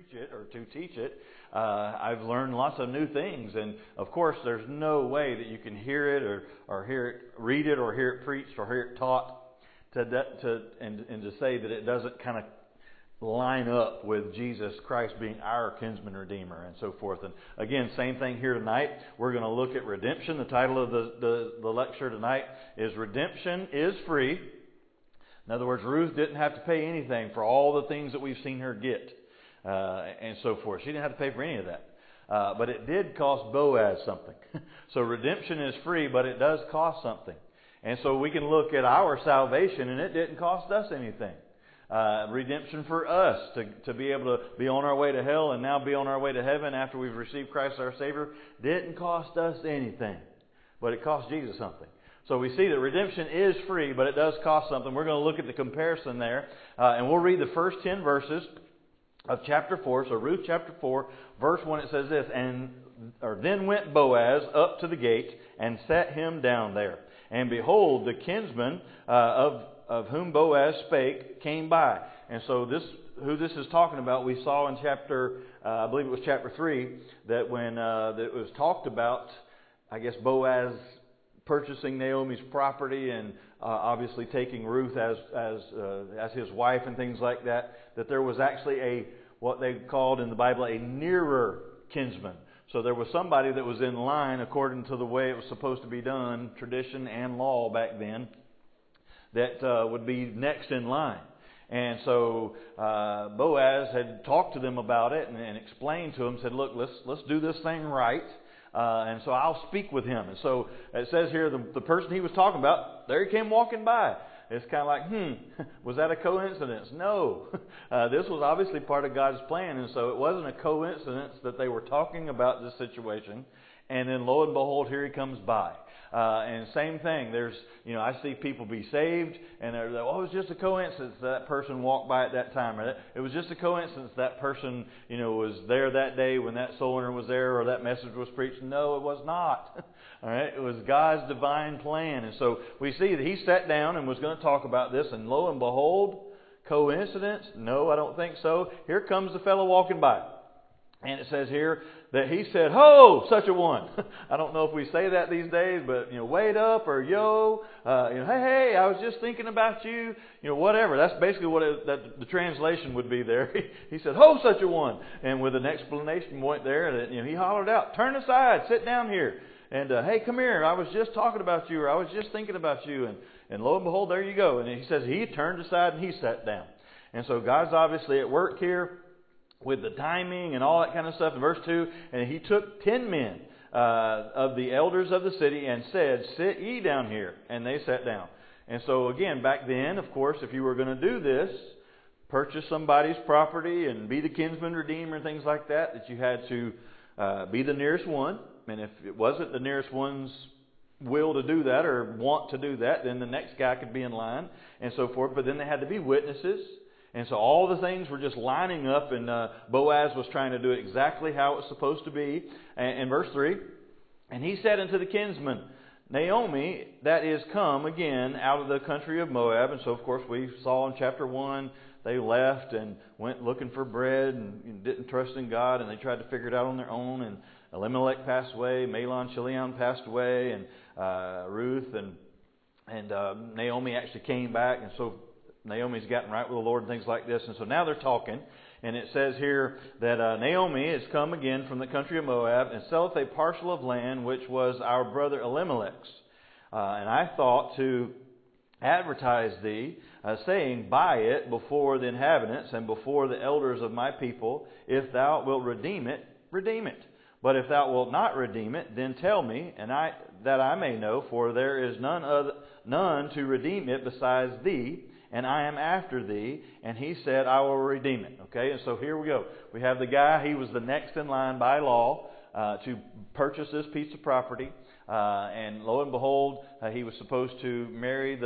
preach it or to teach it, I've learned lots of new things. And of course, there's no way that you can hear it or hear it, read it, or hear it preached or hear it taught and to say that it doesn't kind of line up with Jesus Christ being our kinsman redeemer and so forth. And again, same thing here tonight. We're going to look at redemption. The title of the lecture tonight is Redemption is Free. In other words, Ruth didn't have to pay anything for all the things that we've seen her get and so forth. She didn't have to pay for any of that. But it did cost Boaz something. So redemption is free, but it does cost something. And so we can look at our salvation, and it didn't cost us anything. Redemption for us to be able to be on our way to hell and now be on our way to heaven after we've received Christ our Savior didn't cost us anything. But it cost Jesus something. So we see that redemption is free, but it does cost something. We're going to look at the comparison there. And we'll read the first 10 verses of chapter 4. So Ruth chapter 4, verse 1, it says this, Then went Boaz up to the gate and sat him down there. And behold, the kinsman of whom Boaz spake came by. And so who this is talking about, we saw in chapter, I believe it was chapter 3, that when it was talked about, I guess Boaz purchasing Naomi's property and obviously taking Ruth as his wife and things like that, that there was actually what they called in the Bible a nearer kinsman. So there was somebody that was in line according to the way it was supposed to be done, tradition and law back then, that would be next in line. And so Boaz had talked to them about it and explained to them, said, look, let's do this thing right. And so I'll speak with him. And so it says here, the person he was talking about, there he came walking by. It's kind of like, was that a coincidence? No. This was obviously part of God's plan. And so it wasn't a coincidence that they were talking about this situation. And then lo and behold, here he comes by. And same thing. I see people be saved, and they're like, oh, it was just a coincidence that person walked by at that time. Or it was just a coincidence that person, was there that day when that soul winner was there or that message was preached. No, it was not. All right, it was God's divine plan. And so we see that he sat down and was going to talk about this, and lo and behold, coincidence? No, I don't think so. Here comes the fellow walking by. And it says here that he said, ho, such a one. I don't know if we say that these days, but, wait up or yo, hey, I was just thinking about you, whatever. That's basically what the translation would be there. He said, ho, such a one. And with an explanation point there, that he hollered out, turn aside, sit down here. And, hey, come here, I was just talking about you, or I was just thinking about you. And lo and behold, there you go. And he says he turned aside and he sat down. And so God's obviously at work here with the timing and all that kind of stuff. In verse 2, and he took 10 men of the elders of the city and said, sit ye down here. And they sat down. And so again, back then, of course, if you were going to do this, purchase somebody's property and be the kinsman redeemer and things like that you had to be the nearest one. And if it wasn't the nearest one's will to do that or want to do that, then the next guy could be in line and so forth. But then they had to be witnesses. And so all the things were just lining up, and Boaz was trying to do it exactly how it was supposed to be. And verse 3, and he said unto the kinsman, Naomi, that is come again out of the country of Moab. And so, of course, we saw in chapter 1, they left and went looking for bread and didn't trust in God, and they tried to figure it out on their own. And Elimelech passed away, Mahlon, Chilion passed away, and Ruth and Naomi actually came back, and so Naomi's gotten right with the Lord and things like this. And so now they're talking. And it says here that Naomi has come again from the country of Moab and selleth a parcel of land which was our brother Elimelech's. And I thought to advertise thee, saying, buy it before the inhabitants and before the elders of my people. If thou wilt redeem it, redeem it. But if thou wilt not redeem it, then tell me, and that I may know, for there is none to redeem it besides thee, and I am after thee. And he said, I will redeem it. Okay, and so here we go. We have the guy, he was the next in line by law to purchase this piece of property. And lo and behold, he was supposed to marry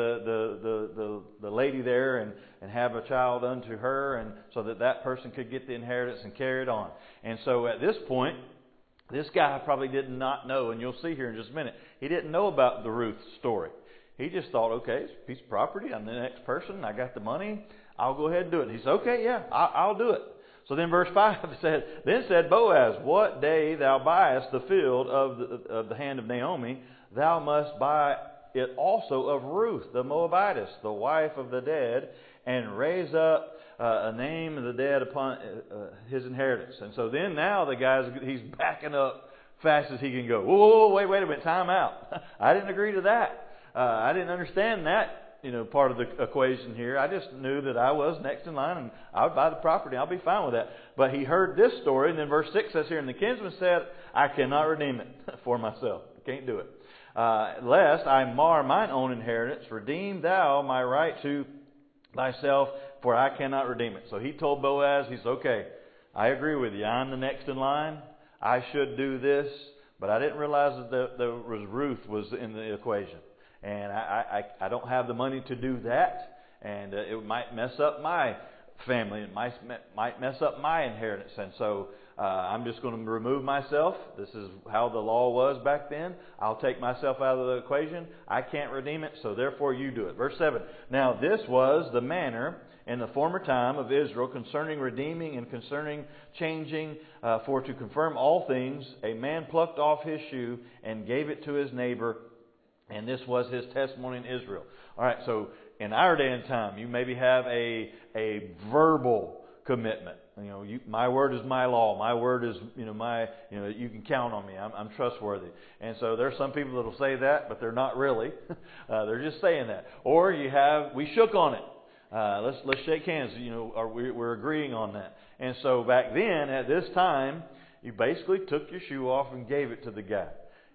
the lady there and have a child unto her, and so that person could get the inheritance and carry it on. And so at this point, this guy probably did not know, and you'll see here in just a minute, he didn't know about the Ruth story. He just thought, okay, it's a piece of property. I'm the next person. I got the money. I'll go ahead and do it. And he said, okay, yeah, I'll do it. So then verse 5 said, Then said Boaz, What day thou buyest the field of the hand of Naomi, thou must buy it also of Ruth the Moabitess, the wife of the dead, and raise up a name of the dead upon his inheritance. And so then now the guy's, he's backing up fast as he can go. Whoa, wait a minute, time out. I didn't agree to that. I didn't understand that, part of the equation here. I just knew that I was next in line and I would buy the property. I'll be fine with that. But he heard this story, and then verse 6 says here, And the kinsman said, I cannot redeem it for myself. I can't do it. Lest I mar mine own inheritance, redeem thou my right to thyself, for I cannot redeem it. So he told Boaz, he said, okay, I agree with you. I'm the next in line. I should do this. But I didn't realize that Ruth was in the equation. And I don't have the money to do that. And it might mess up my family. It might mess up my inheritance. And so I'm just going to remove myself. This is how the law was back then. I'll take myself out of the equation. I can't redeem it, so therefore you do it. Verse 7. Now this was the manner in the former time of Israel concerning redeeming and concerning changing, for to confirm all things, a man plucked off his shoe and gave it to his neighbor, and this was his testimony in Israel. All right, so in our day and time, you maybe have a verbal commitment. My word is my law. My word is, you can count on me. I'm trustworthy. And so there's some people that will say that, but they're not really. They're just saying that. Or we shook on it. Let's shake hands. We're agreeing on that. And so back then, at this time, you basically took your shoe off and gave it to the guy.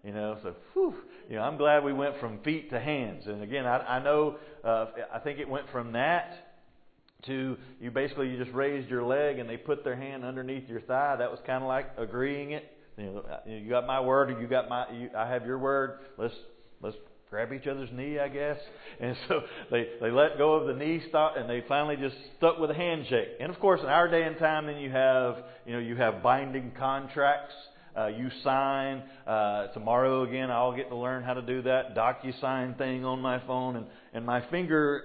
I'm glad we went from feet to hands. And again, I know, I think it went from that to you just raised your leg and they put their hand underneath your thigh. That was kind of like agreeing it. You got my word, or I have your word. Let's grab each other's knee, I guess. And so they let go of the knee stop, and they finally just stuck with a handshake. And of course, in our day and time, then you have binding contracts. You sign. Tomorrow again, I'll get to learn how to do that DocuSign thing on my phone, and my finger.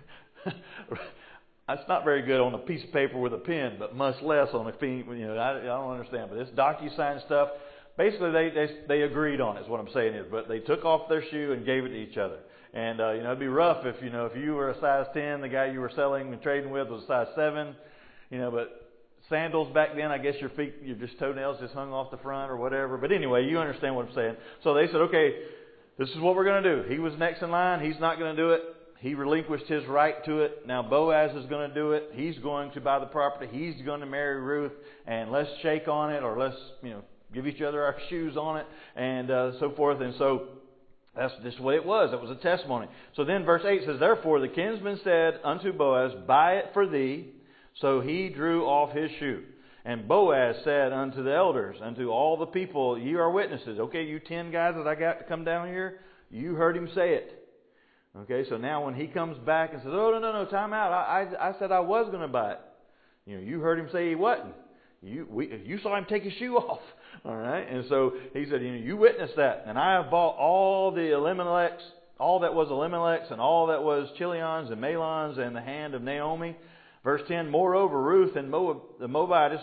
It's not very good on a piece of paper with a pen, but much less on a pen. I don't understand. But this DocuSign stuff, basically they agreed on it, is what I'm saying is. But they took off their shoe and gave it to each other. And it'd be rough if you were a size 10, the guy you were selling and trading with was a size 7. But sandals back then, I guess your toenails just hung off the front or whatever. But anyway, you understand what I'm saying. So they said, okay, this is what we're going to do. He was next in line. He's not going to do it. He relinquished his right to it. Now Boaz is going to do it. He's going to buy the property. He's going to marry Ruth. And let's shake on it, or let's give each other our shoes on it, and so forth. And so that's just what it was. It was a testimony. So then verse 8 says, Therefore the kinsman said unto Boaz, Buy it for thee. So he drew off his shoe. And Boaz said unto the elders, unto all the people, Ye are witnesses. Okay, you 10 guys that I got to come down here, you heard him say it. Okay, so now when he comes back and says, Oh, no, time out. I said I was going to buy it. You heard him say he wasn't. You saw him take his shoe off. All right, and so he said, you witnessed that. And I have bought all the Elimelechs, all that was Elimelechs, and all that was Chilions and Malons, and the hand of Naomi. Verse 10, Moreover, Ruth and the Moabitess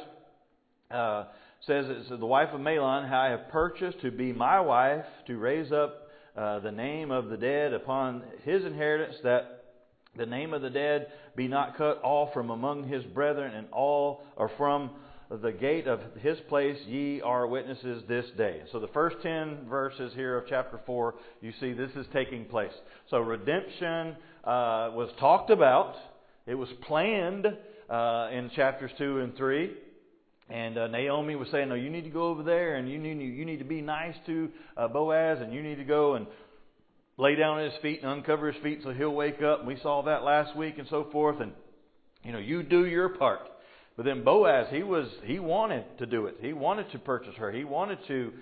says, it's the wife of Mahlon, how I have purchased to be my wife, to raise up the name of the dead upon his inheritance, that the name of the dead be not cut off from among his brethren, and all or from the gate of his place ye are witnesses this day. So the first 10 verses here of chapter 4, you see this is taking place. So redemption was talked about. It was planned in chapters 2 and 3. And Naomi was saying, no, you need to go over there, and you need to be nice to Boaz, and you need to go and lay down at his feet and uncover his feet so he'll wake up. And we saw that last week and so forth. And, you do your part. But then Boaz, he wanted to do it. He wanted to purchase her. He wanted to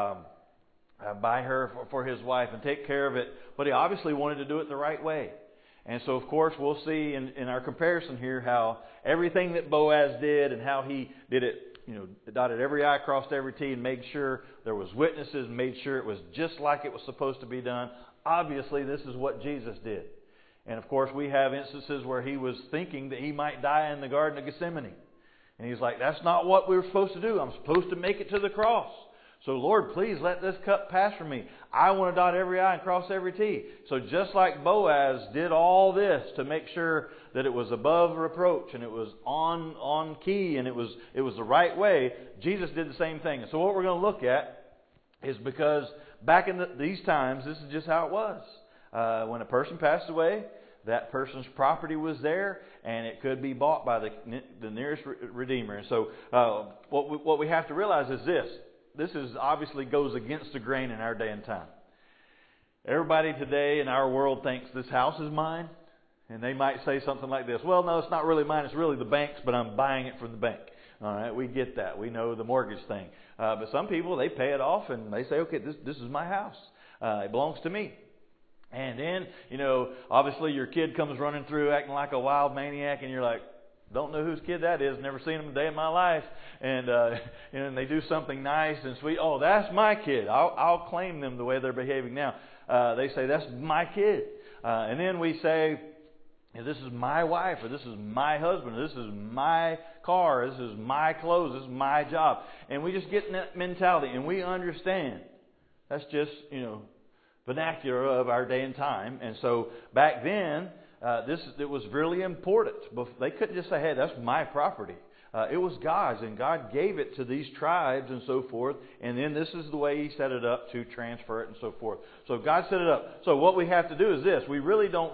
buy her for his wife and take care of it. But he obviously wanted to do it the right way. And so, of course, we'll see in our comparison here how everything that Boaz did and how he did it, dotted every I, crossed every T, and made sure there was witnesses, made sure it was just like it was supposed to be done. Obviously, this is what Jesus did. And, of course, we have instances where he was thinking that he might die in the Garden of Gethsemane. And he's like, that's not what we were supposed to do. I'm supposed to make it to the cross. So Lord, please let this cup pass from me. I want to dot every I and cross every T. So just like Boaz did all this to make sure that it was above reproach and it was on key and it was the right way, Jesus did the same thing. And so what we're going to look at is because back in these times, this is just how it was. When a person passed away, that person's property was there, and it could be bought by the nearest redeemer. And so what we have to realize is this. This is obviously goes against the grain in our day and time. Everybody today in our world thinks this house is mine, and they might say something like this. Well, no, it's not really mine. It's really the bank's, but I'm buying it from the bank. All right, we get that. We know the mortgage thing. But some people, they pay it off, and they say, okay, this is my house. It belongs to me. And then, obviously your kid comes running through acting like a wild maniac, and you're like, don't know whose kid that is, never seen him a day in my life. And they do something nice and sweet. Oh, that's my kid. I'll claim them the way they're behaving now. They say, that's my kid. And then we say, this is my wife, or this is my husband, or this is my car, or this is my clothes, this is my job. And we just get in that mentality, and we understand. That's just, vernacular of our day and time. And so back then, it was really important. They couldn't just say, hey, that's my property. It was God's, and God gave it to these tribes and so forth. And then this is the way He set it up to transfer it and so forth. So God set it up. So what we have to do is this: we really don't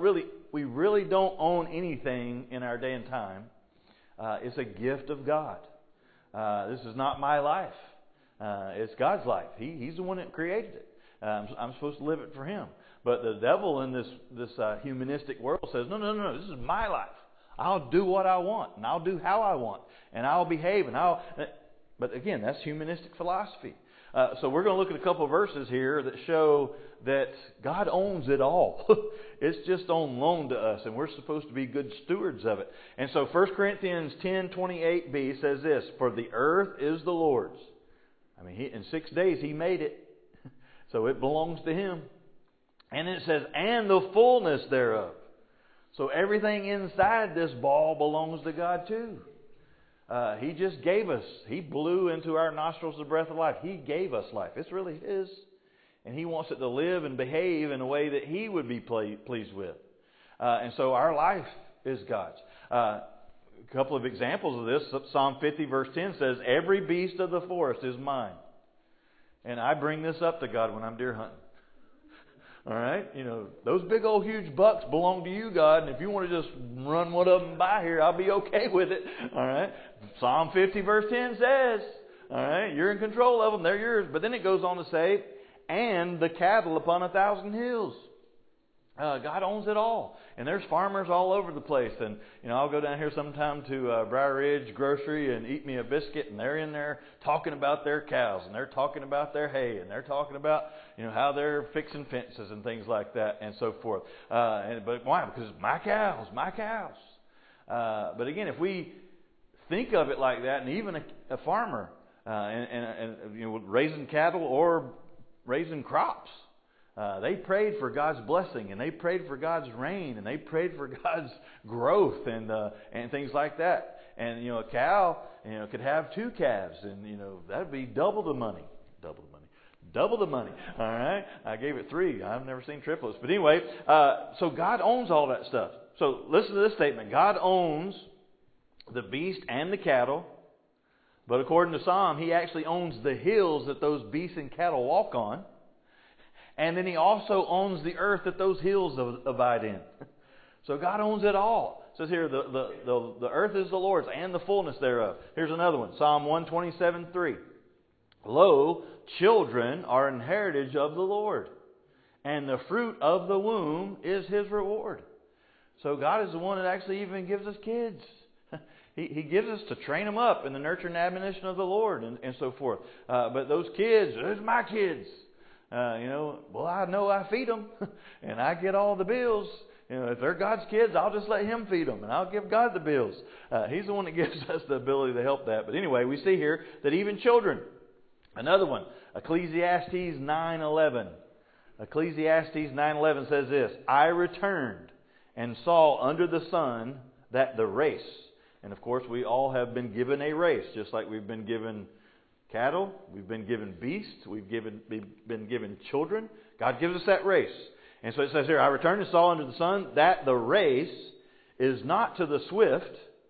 own anything in our day and time. It's a gift of God. This is not my life. It's God's life. He's the one that created it. I'm supposed to live it for Him. But the devil in this humanistic world says, no, this is my life. I'll do what I want, and I'll do how I want, and I'll behave, But again, that's humanistic philosophy. So we're going to look at a couple of verses here that show that God owns it all. It's just on loan to us, and we're supposed to be good stewards of it. And so 1 Corinthians 10:28b says this: for the earth is the Lord's. In 6 days He made it. So it belongs to Him. And it says, and the fullness thereof. So everything inside this ball belongs to God too. He just gave us. He blew into our nostrils the breath of life. He gave us life. It's really His. And He wants it to live and behave in a way that He would be pleased with. And so our life is God's. A couple of examples of this. Psalm 50 verse 10 says, every beast of the forest is mine. And I bring this up to God when I'm deer hunting. All right? Those big old huge bucks belong to you, God. And if you want to just run one of them by here, I'll be okay with it. All right? Psalm 50 verse 10 says, all right, you're in control of them. They're yours. But then it goes on to say, and the cattle upon 1,000 hills. God owns it all. And there's farmers all over the place. And, I'll go down here sometime to Briar Ridge Grocery and eat me a biscuit. And they're in there talking about their cows. And they're talking about their hay. And they're talking about, how they're fixing fences and things like that and so forth. But why? Because it's my cows. But again, if we think of it like that, and even a farmer raising cattle or raising crops, they prayed for God's blessing, and they prayed for God's rain, and they prayed for God's growth and things like that. And a cow could have 2 calves, and that'd be double the money. All right, I gave it 3. I've never seen triplets, but anyway. So God owns all that stuff. So listen to this statement: God owns the beast and the cattle, but according to Psalm, He actually owns the hills that those beasts and cattle walk on. And then He also owns the earth that those hills abide in. So God owns it all. It says here, the earth is the Lord's and the fullness thereof. Here's another one. Psalm 127:3. Lo, children are an heritage of the Lord, and the fruit of the womb is His reward. So God is the one that actually even gives us kids. He gives us to train them up in the nurture and admonition of the Lord and so forth. But those kids, those are my kids. Well, I know I feed them, and I get all the bills. If they're God's kids, I'll just let Him feed them, and I'll give God the bills. He's the one that gives us the ability to help that. But anyway, we see here that even children. Another one, Ecclesiastes 9:11. Ecclesiastes 9:11 says this: I returned and saw under the sun that the race And of course, we all have been given a race, just like we've been given cattle, we've been given beasts, we've been given children. God gives us that race. And so it says here, I return to Saul under the sun, that the race is not to the swift.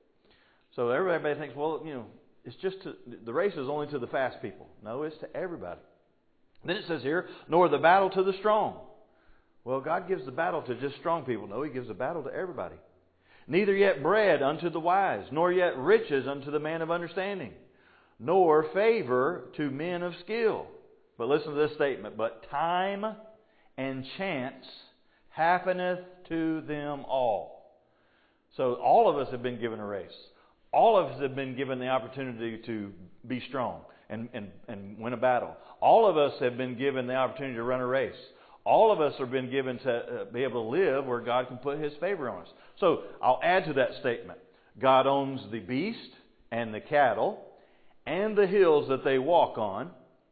So everybody thinks, well, it's just the race is only to the fast people. No, it's to everybody. Then it says here, nor the battle to the strong. Well, God gives the battle to just strong people. No, He gives the battle to everybody. Neither yet bread unto the wise, nor yet riches unto the man of understanding, nor favor to men of skill. But listen to this statement, but time and chance happeneth to them all. So all of us have been given a race. All of us have been given the opportunity to be strong and win a battle. All of us have been given the opportunity to run a race. All of us have been given to be able to live where God can put His favor on us. So I'll add to that statement. God owns the beast and the cattle and the hills that they walk on.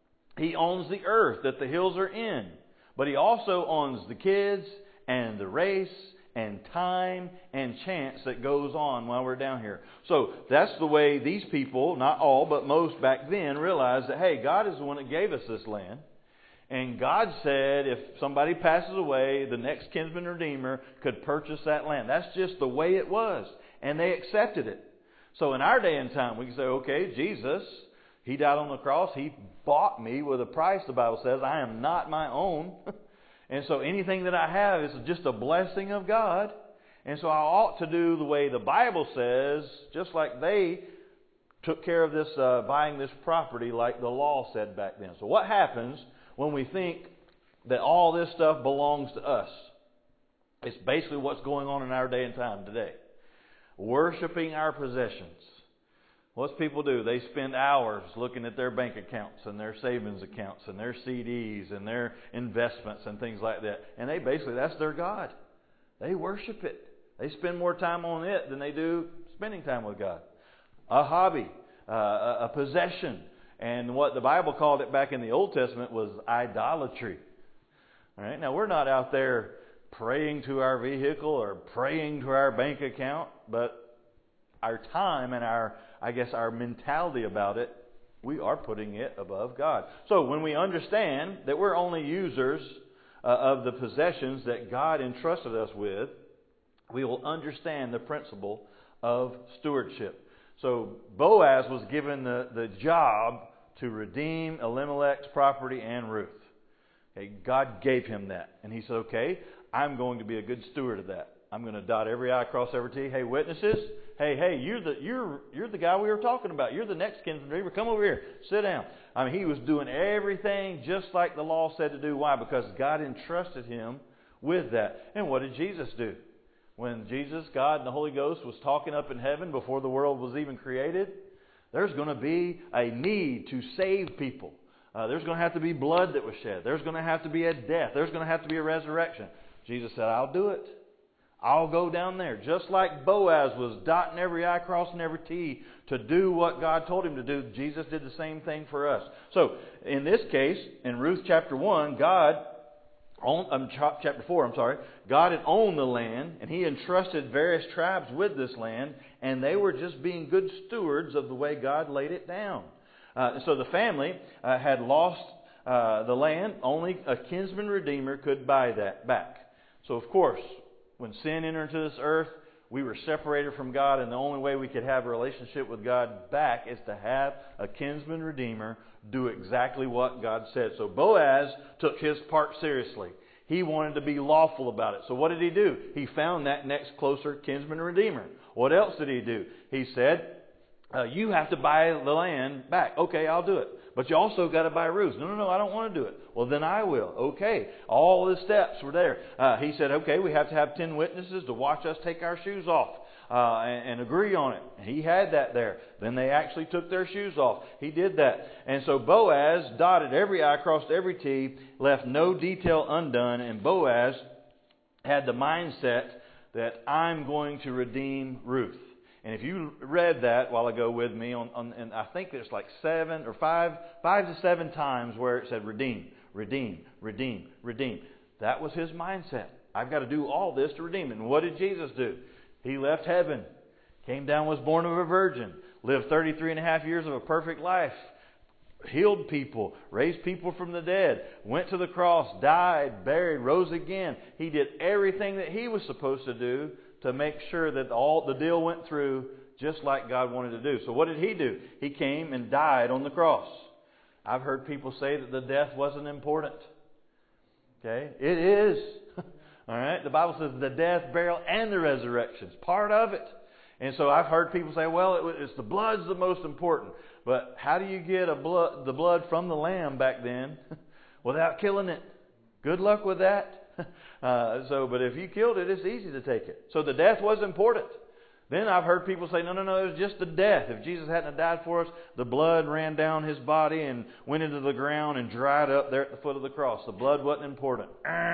He owns the earth that the hills are in. But He also owns the kids and the race and time and chance that goes on while we're down here. So that's the way these people, not all, but most back then, realized that, hey, God is the one that gave us this land. And God said if somebody passes away, the next kinsman redeemer could purchase that land. That's just the way it was. And they accepted it. So in our day and time, we can say, okay, Jesus, He died on the cross. He bought me with a price, the Bible says. I am not my own. And so anything that I have is just a blessing of God. And so I ought to do the way the Bible says, just like they took care of this, buying this property like the law said back then. So what happens when we think that all this stuff belongs to us? It's basically what's going on in our day and time today. Worshipping our possessions. What's people do? They spend hours looking at their bank accounts and their savings accounts and their CDs and their investments and things like that. And that's their God. They worship it. They spend more time on it than they do spending time with God. A hobby, a possession. And what the Bible called it back in the Old Testament was idolatry. All right? Now, we're not out there praying to our vehicle or praying to our bank account, but our time and our mentality about it, we are putting it above God. So when we understand that we're only users of the possessions that God entrusted us with, we will understand the principle of stewardship. So Boaz was given the job to redeem Elimelech's property and Ruth. Okay, God gave him that. And he said, okay, I'm going to be a good steward of that. I'm going to dot every I, cross every T. Hey, witnesses. Hey, you're the guy we were talking about. You're the next kinsman redeemer. Come over here. Sit down. I mean, he was doing everything just like the law said to do. Why? Because God entrusted him with that. And what did Jesus do? When Jesus, God, and the Holy Ghost was talking up in heaven before the world was even created, there's going to be a need to save people. There's going to have to be blood that was shed. There's going to have to be a death. There's going to have to be a resurrection. Jesus said, I'll do it. I'll go down there. Just like Boaz was dotting every I, crossing every T to do what God told him to do, Jesus did the same thing for us. So, in this case, in Ruth chapter 1, chapter 4, God had owned the land, and He entrusted various tribes with this land, and they were just being good stewards of the way God laid it down. So the family had lost the land. Only a kinsman redeemer could buy that back. So, of course, when sin entered into this earth, we were separated from God, and the only way we could have a relationship with God back is to have a kinsman redeemer do exactly what God said. So Boaz took his part seriously. He wanted to be lawful about it. So what did he do? He found that next closer kinsman redeemer. What else did he do? He said, you have to buy the land back. Okay, I'll do it. But you also got to buy Ruth. No, I don't want to do it. Well, then I will. Okay. All the steps were there. He said, okay, we have to have 10 witnesses to watch us take our shoes off and agree on it. He had that there. Then they actually took their shoes off. He did that. And so Boaz dotted every I, crossed every T, left no detail undone, and Boaz had the mindset that I'm going to redeem Ruth. And if you read that while ago with me, and I think there's like 5 to 7 times where it said redeem, redeem, redeem, redeem. That was his mindset. I've got to do all this to redeem. And what did Jesus do? He left heaven. Came down, was born of a virgin, lived 33 and a half years of a perfect life, healed people, raised people from the dead, went to the cross, died, buried, rose again. He did everything that He was supposed to do to make sure that all the deal went through just like God wanted to do. So what did He do? He came and died on the cross. I've heard people say that the death wasn't important. Okay? It is. All right? The Bible says the death, burial, and the resurrection is part of it. And so I've heard people say, well, it's the blood's the most important. But how do you get the blood from the lamb back then without killing it? Good luck with that. But if you killed it, it's easy to take it. So the death was important. Then I've heard people say, no, it was just the death. If Jesus hadn't died for us, the blood ran down His body and went into the ground and dried up there at the foot of the cross. The blood wasn't important.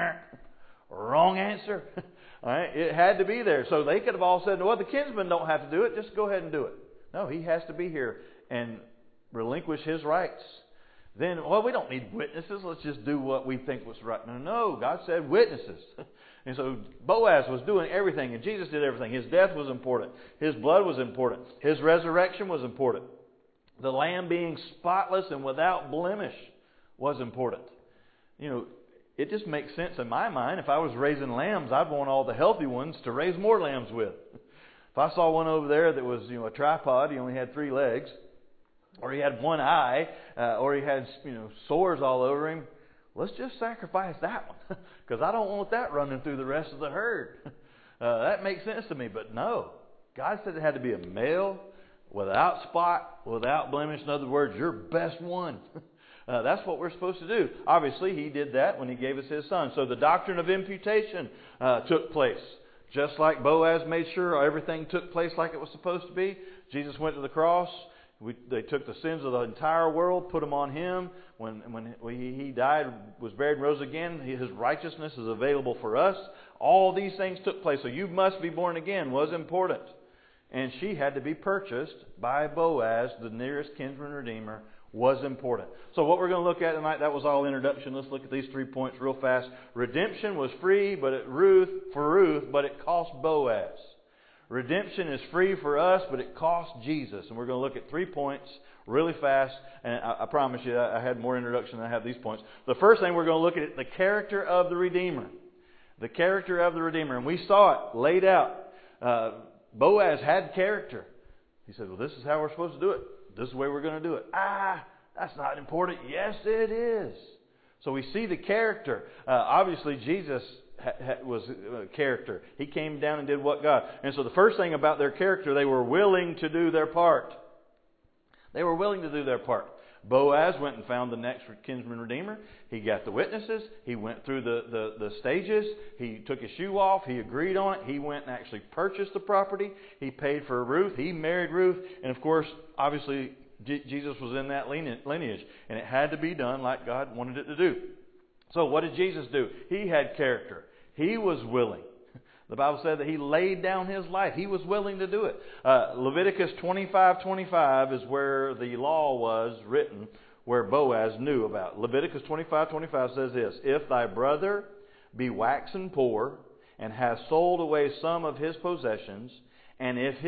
Wrong answer. All right, it had to be there. So they could have all said, well, the kinsmen don't have to do it. Just go ahead and do it. No, He has to be here and relinquish His rights. Then, well, we don't need witnesses. Let's just do what we think was right. No, God said witnesses. And so Boaz was doing everything, and Jesus did everything. His death was important. His blood was important. His resurrection was important. The lamb being spotless and without blemish was important. You know, it just makes sense in my mind. If I was raising lambs, I'd want all the healthy ones to raise more lambs with. If I saw one over there that was, a tripod, he only had 3 legs, or he had one eye, or he had, sores all over him, let's just sacrifice that one, because I don't want that running through the rest of the herd. That makes sense to me, but no. God said it had to be a male, without spot, without blemish. In other words, your best one. That's what we're supposed to do. Obviously, He did that when He gave us His Son. So the doctrine of imputation took place. Just like Boaz made sure everything took place like it was supposed to be, Jesus went to the cross. They took the sins of the entire world, put them on Him. When He died, was buried, and rose again, His righteousness is available for us. All these things took place. So you must be born again was important. And she had to be purchased by Boaz, the nearest kinsman redeemer, was important. So what we're going to look at tonight, that was all introduction. Let's look at these 3 points real fast. Redemption was free for Ruth, but it cost Boaz. Redemption is free for us, but it cost Jesus. And we're going to look at 3 points really fast. And I promise you, I had more introduction than I have these points. The first thing we're going to look at, the character of the Redeemer. The character of the Redeemer. And we saw it laid out. Boaz had character. He said, well, this is how we're supposed to do it. This is the way we're going to do it. That's not important. Yes, it is. So we see the character. Obviously, Jesus was character. He came down and did what God. And so the first thing about their character, they were willing to do their part. They were willing to do their part. Boaz went and found the next kinsman redeemer. He got the witnesses. He went through the stages. He took his shoe off. He agreed on it. He went and actually purchased the property. He paid for Ruth. He married Ruth. And of course, obviously, Jesus was in that lineage. And it had to be done like God wanted it to do. So what did Jesus do? He had character. He was willing. The Bible said that He laid down His life. He was willing to do it. Leviticus 25:25 is where the law was written, where Boaz knew about. Leviticus 25:25 says this: If thy brother be waxen poor, and has sold away some of his possessions, and if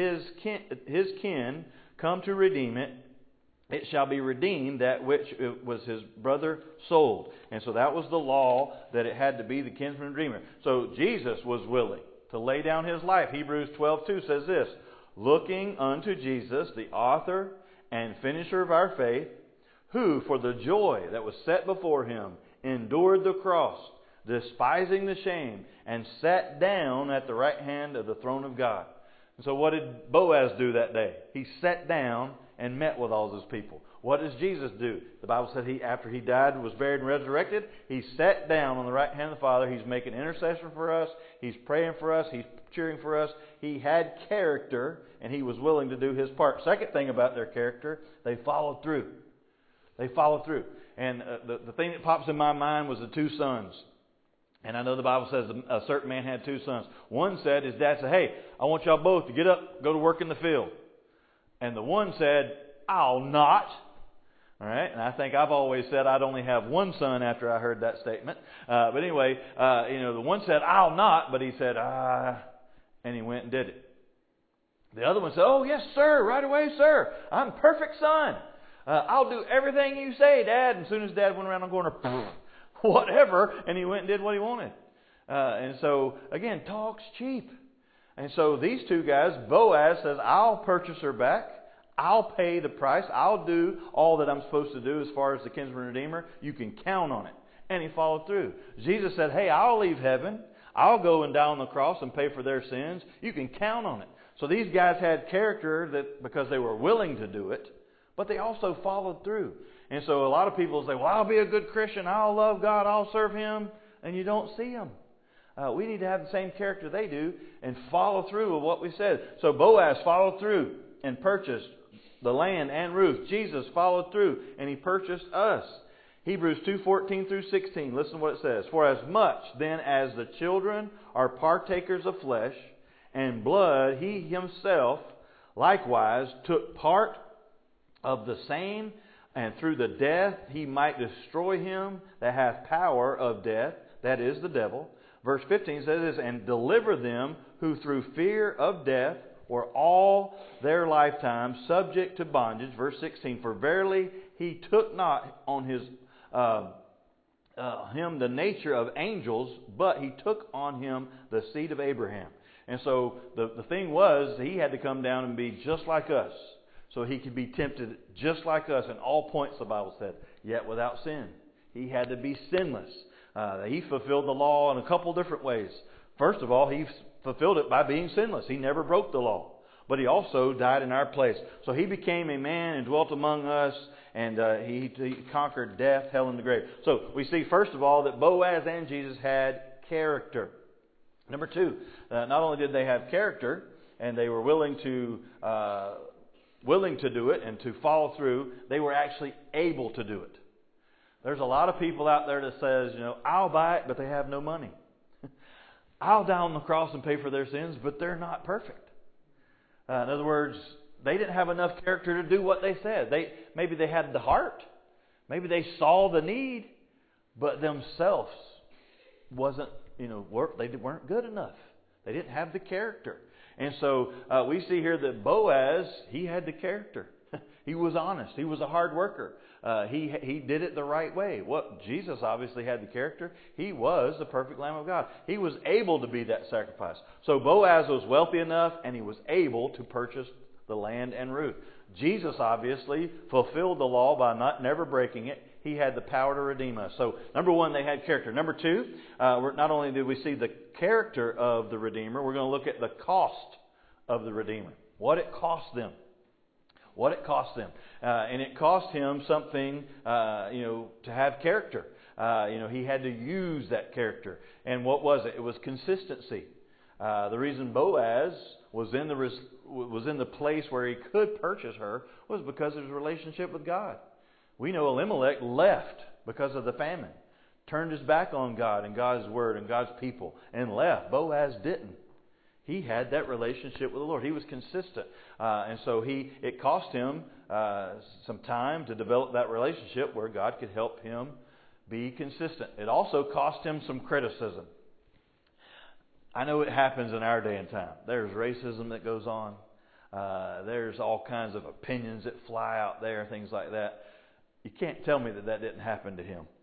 his kin come to redeem it, it shall be redeemed that which was his brother sold. And so that was the law, that it had to be the kinsman redeemer. So Jesus was willing to lay down His life. Hebrews 12:2 says this: Looking unto Jesus, the author and finisher of our faith, who for the joy that was set before Him endured the cross, despising the shame, and sat down at the right hand of the throne of God. And so what did Boaz do that day? He sat down and met with all those people. What does Jesus do? The Bible said after He died, was buried, and resurrected, He sat down on the right hand of the Father. He's making intercession for us. He's praying for us. He's cheering for us. He had character, and He was willing to do His part. Second thing about their character, they followed through. They followed through. And the thing that pops in my mind was the 2 sons. And I know the Bible says a certain man had 2 sons. One said, his dad said, hey, I want y'all both to get up, go to work in the field. And the one said, I'll not. All right, and I think I've always said I'd only have one son after I heard that statement. But anyway, the one said, I'll not, but he said, and he went and did it. The other one said, "Oh, yes, sir, right away, sir. I'm a perfect son. I'll do everything you say, Dad." And as soon as Dad went around the corner, whatever, and he went and did what he wanted. And so, again, talk's cheap. And so these two guys, Boaz says, "I'll purchase her back. I'll pay the price. I'll do all that I'm supposed to do as far as the kinsman redeemer. You can count on it." And he followed through. Jesus said, "Hey, I'll leave heaven. I'll go and die on the cross and pay for their sins. You can count on it." So these guys had character that because they were willing to do it, but they also followed through. And so a lot of people say, "Well, I'll be a good Christian. I'll love God. I'll serve Him." And you don't see them. We need to have the same character they do and follow through with what we said. So Boaz followed through and purchased the land and Ruth. Jesus followed through and He purchased us. Hebrews 2:14 through 16. Listen to what it says. "For as much then as the children are partakers of flesh and blood, He Himself likewise took part of the same, and through the death He might destroy him that hath power of death," that is the devil. Verse 15 says this, "and deliver them who through fear of death were all their lifetime subject to bondage." Verse 16, "For verily He took not on Him the nature of angels, but He took on Him the seed of Abraham." And so the thing was, He had to come down and be just like us, so He could be tempted just like us in all points, the Bible said, yet without sin. He had to be sinless. He fulfilled the law in a couple different ways. First of all, He fulfilled it by being sinless. He never broke the law. But He also died in our place. So He became a man and dwelt among us, and he conquered death, hell, and the grave. So we see, first of all, that Boaz and Jesus had character. Number two, not only did they have character, and they were willing to do it and to follow through, they were actually able to do it. There's a lot of people out there that says, "I'll buy it," but they have no money. "I'll die on the cross and pay for their sins," but they're not perfect. In other words, they didn't have enough character to do what they said. Maybe they had the heart. Maybe they saw the need, but themselves they weren't good enough. They didn't have the character. And so we see here that Boaz, he had the character. He was honest. He was a hard worker. He did it the right way. Jesus obviously had the character. He was the perfect Lamb of God. He was able to be that sacrifice. So Boaz was wealthy enough, and he was able to purchase the land and Ruth. Jesus obviously fulfilled the law by never breaking it. He had the power to redeem us. So number one, they had character. Number two, not only did we see the character of the Redeemer, we're going to look at the cost of the Redeemer. What it cost them. What it cost them. And it cost Him something, to have character. He had to use that character. And what was it? It was consistency. The reason Boaz was in the place where he could purchase her was because of his relationship with God. We know Elimelech left because of the famine. Turned his back on God and God's Word and God's people and left. Boaz didn't. He had that relationship with the Lord. He was consistent. And so it cost him some time to develop that relationship where God could help him be consistent. It also cost him some criticism. I know it happens in our day and time. There's racism that goes on. There's all kinds of opinions that fly out there, things like that. You can't tell me that didn't happen to him.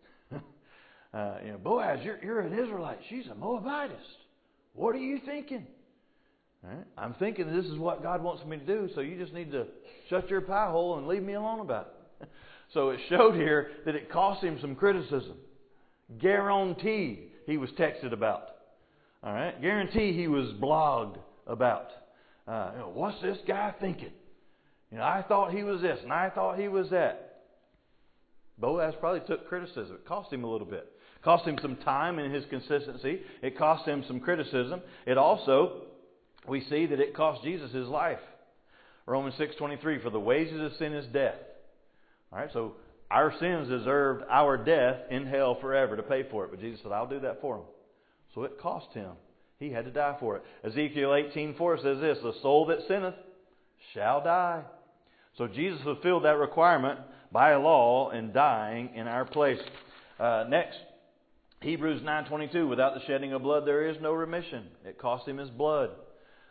Boaz, you're an Israelite. She's a Moabitess. What are you thinking? All right? I'm thinking this is what God wants me to do, so you just need to shut your pie hole and leave me alone about it. So it showed here that it cost him some criticism. Guaranteed he was texted about. All right? Guaranteed he was blogged about. What's this guy thinking? I thought he was this and I thought he was that. Boaz probably took criticism. It cost him a little bit. It cost him some time in his consistency. It cost him some criticism. It also, we see that it cost Jesus his life. Romans 6:23, "For the wages of sin is death." All right, so our sins deserved our death in hell forever to pay for it. But Jesus said, "I'll do that for him." So it cost him. He had to die for it. Ezekiel 18:4 says this, "The soul that sinneth shall die." So Jesus fulfilled that requirement by law in dying in our place. Next, Hebrews 9:22, "Without the shedding of blood there is no remission." It cost him his blood.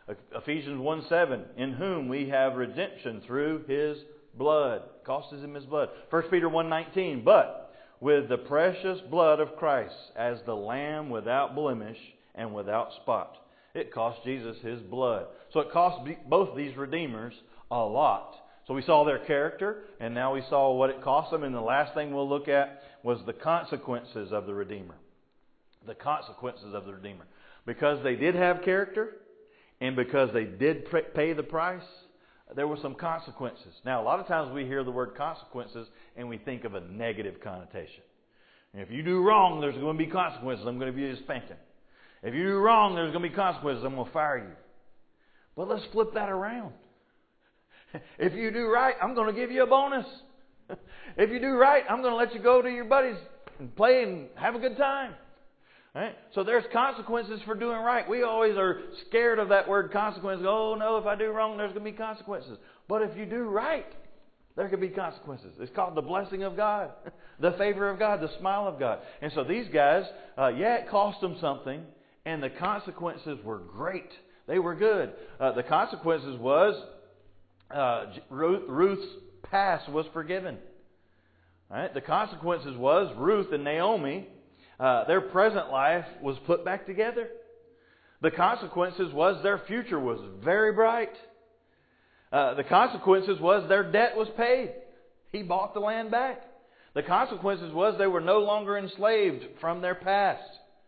Ephesians 1:7, in whom we have redemption through His blood. Cost Him His blood. 1 Peter 1:19, but with the precious blood of Christ as the Lamb without blemish and without spot. It cost Jesus His blood. So it cost both these redeemers a lot. So we saw their character, and now we saw what it cost them. And the last thing we'll look at was the consequences of the Redeemer. The consequences of the Redeemer. Because they did have character, and because they did pay the price, there were some consequences. Now, a lot of times we hear the word consequences, and we think of a negative connotation. And if you do wrong, there's going to be consequences. I'm going to give you a spanking. If you do wrong, there's going to be consequences. I'm going to fire you. But let's flip that around. If you do right, I'm going to give you a bonus. If you do right, I'm going to let you go to your buddies and play and have a good time. Right? So there's consequences for doing right. We always are scared of that word consequences. Oh no, if I do wrong, there's going to be consequences. But if you do right, there could be consequences. It's called the blessing of God, the favor of God, the smile of God. And so these guys, it cost them something, and the consequences were great. They were good. The consequences was Ruth's past was forgiven. Right? The consequences was Ruth and Naomi, their present life was put back together. The consequences was their future was very bright. The consequences was their debt was paid. He bought the land back. The consequences was they were no longer enslaved from their past.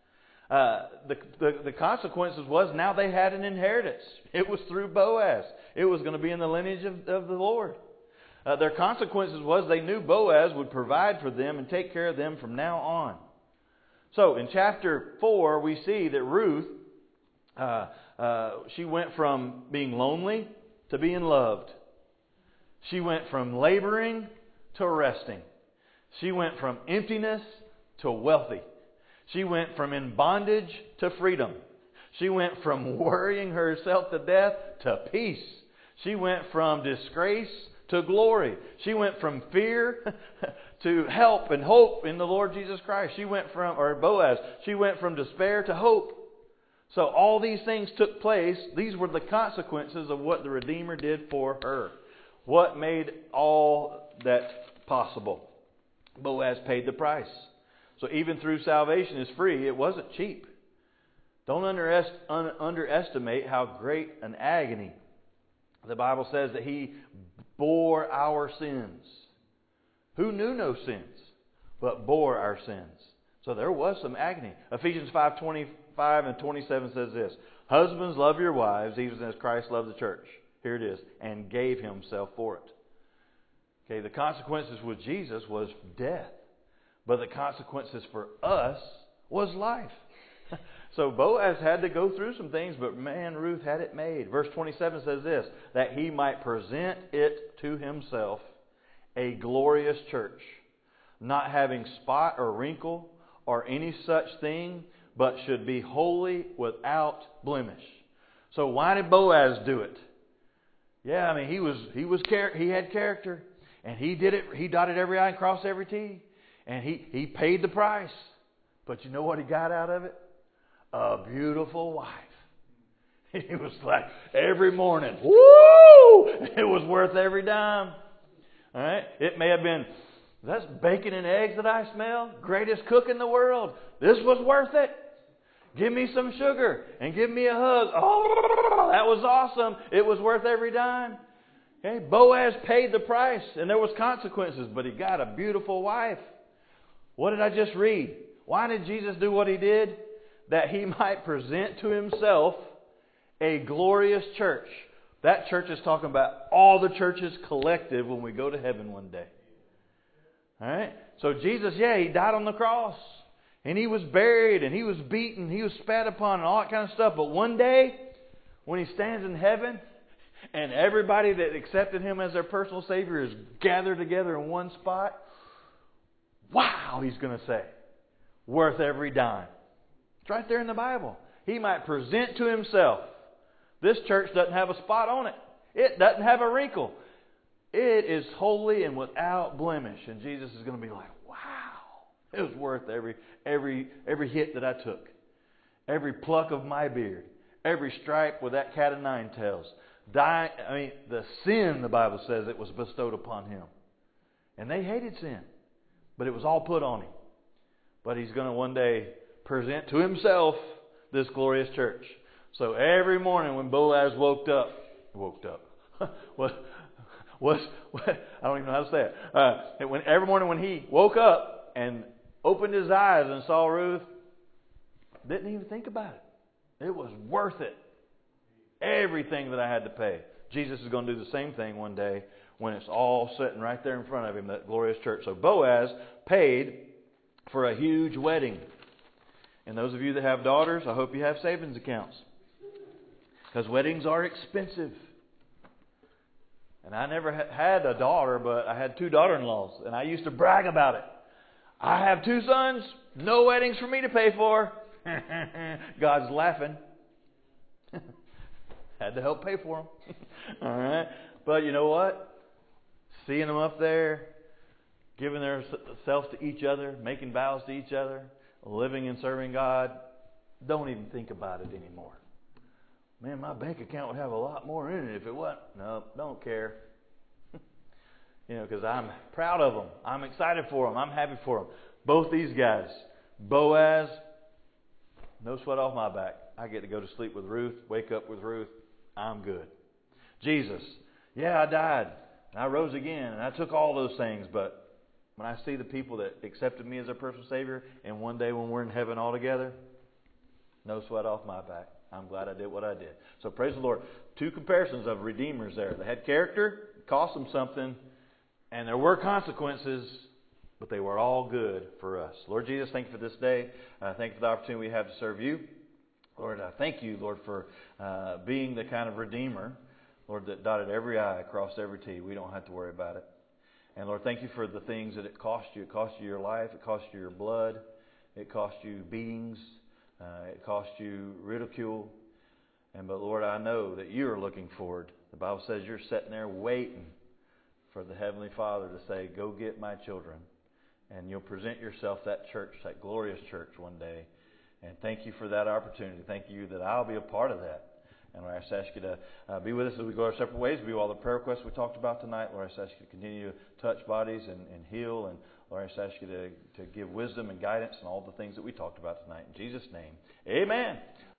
The consequences was now they had an inheritance. It was through Boaz. It was going to be in the lineage of the Lord. Their consequences was they knew Boaz would provide for them and take care of them from now on. So in chapter 4, we see that Ruth, she went from being lonely to being loved. She went from laboring to resting. She went from emptiness to wealthy. She went from in bondage to freedom. She went from worrying herself to death to peace. She went from disgrace to glory. She went from fear to help and hope in the Lord Jesus Christ. She went from, or Boaz, she went from despair to hope. So all these things took place. These were the consequences of what the Redeemer did for her. What made all that possible? Boaz paid the price. So even through salvation is free, it wasn't cheap. Don't underestimate how great an agony. The Bible says that He bore our sins. Who knew no sins, but bore our sins. So there was some agony. Ephesians 5:25 and 27 says this: husbands, love your wives, even as Christ loved the church. Here it is. And gave Himself for it. Okay, the consequences with Jesus was death. But the consequences for us was life. So Boaz had to go through some things, but man, Ruth had it made. Verse 27 says this: that He might present it to Himself a glorious church, not having spot or wrinkle or any such thing, but should be holy without blemish. So why did Boaz do it? Yeah, I mean, he had character, and he did it. He dotted every I and crossed every T, and he paid the price. But you know what he got out of it? A beautiful wife. It was like every morning, woo! It was worth every dime. All right? It may have been, that's bacon and eggs that I smell. Greatest cook in the world. This was worth it. Give me some sugar and give me a hug. Oh, that was awesome. It was worth every dime. Okay? Boaz paid the price, and there was consequences, but he got a beautiful wife. What did I just read? Why did Jesus do what He did? That He might present to Himself a glorious church. That church is talking about all the churches collective when we go to heaven one day. All right? So Jesus, He died on the cross. And He was buried, and He was beaten, He was spat upon, and all that kind of stuff. But one day, when He stands in heaven, and everybody that accepted Him as their personal Savior is gathered together in one spot, wow, He's going to say, worth every dime. It's right there in the Bible. He might present to Himself. This church doesn't have a spot on it. It doesn't have a wrinkle. It is holy and without blemish. And Jesus is going to be like, wow, it was worth every hit that I took. Every pluck of my beard. every stripe with that cat of nine tails. The sin, the Bible says, it was bestowed upon him. And they hated sin. But it was all put on him. But he's going to one day present to himself this glorious church. So every morning when Boaz woke up, I don't even know how to say it. Every morning when he woke up and opened his eyes and saw Ruth, didn't even think about it. It was worth it. Everything that I had to pay. Jesus is going to do the same thing one day when it's all sitting right there in front of him, that glorious church. So Boaz paid for a huge wedding. And those of you that have daughters, I hope you have savings accounts. Because weddings are expensive. And I never had a daughter, but I had 2 daughter-in-laws. And I used to brag about it. I have 2 sons, no weddings for me to pay for. God's laughing. Had to help pay for them. All right. But you know what? Seeing them up there, giving themselves to each other, making vows to each other, living and serving God, don't even think about it anymore. Man, my bank account would have a lot more in it if it wasn't. No, don't care. Because I'm proud of them. I'm excited for them. I'm happy for them. Both these guys, Boaz, no sweat off my back. I get to go to sleep with Ruth, wake up with Ruth. I'm good. Jesus, yeah, I died. And I rose again. And I took all those things. But when I see the people that accepted me as their personal Savior, and one day when we're in heaven all together, no sweat off my back. I'm glad I did what I did. So praise the Lord. 2 comparisons of redeemers there. They had character, it cost them something, and there were consequences, but they were all good for us. Lord Jesus, thank you for this day. Thank you for the opportunity we have to serve you. Lord, I thank you, Lord, for being the kind of redeemer, Lord, that dotted every I, crossed every T. We don't have to worry about it. And Lord, thank you for the things that it cost you. It cost you your life. It cost you your blood. It cost you beatings. It cost you ridicule. But Lord, I know that you are looking forward. The Bible says you're sitting there waiting for the Heavenly Father to say, go get my children. And you'll present yourself that church, that glorious church one day. And thank you for that opportunity. Thank you that I'll be a part of that. And Lord, I just ask you to be with us as we go our separate ways. Be with all the prayer requests we talked about tonight. Lord, I just ask you to continue to touch bodies and heal. And Lord, I just ask you to give wisdom and guidance and all the things that we talked about tonight. In Jesus' name, amen.